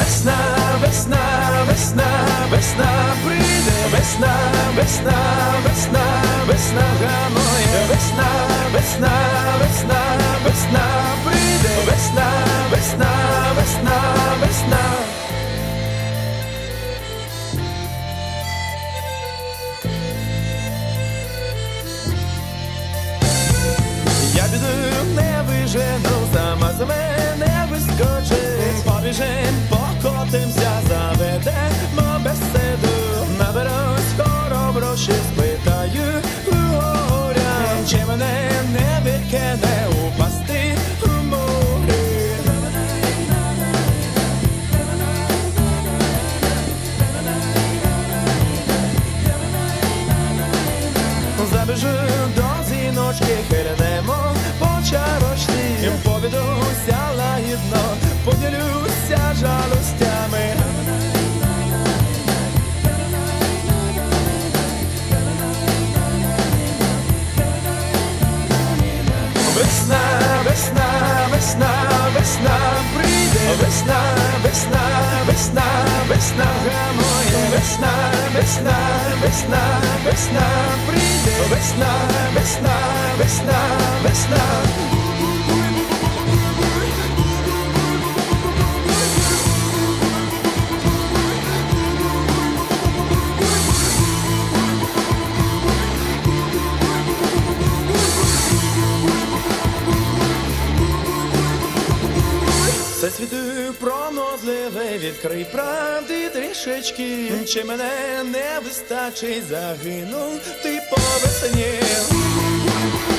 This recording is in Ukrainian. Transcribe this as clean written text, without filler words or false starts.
Весна, весна, весна, весна прийде, весна, весна, весна, весна гамує, весна, весна, весна, весна прийде, весна, весна, весна, весна. Я біду не вижену, сама з мене вискочить. Побіжим, покотимся, заведемо беседу. Наберусь хороброщі, спитаю у горя, чи мене не викине упасти у море. Забіжу до зіночки, хильнемо по чарочці, повідуся лагідно, поділюся жалостями. Весна, весна, весна, весна прийде, весна, весна, весна, весна гамує, весна, весна, весна, весна прийде, весна, весна, весна, весна. Всесвіту пронозливий, відкрий правди трішечки, чи мене не вистачить, загинув ти по весні.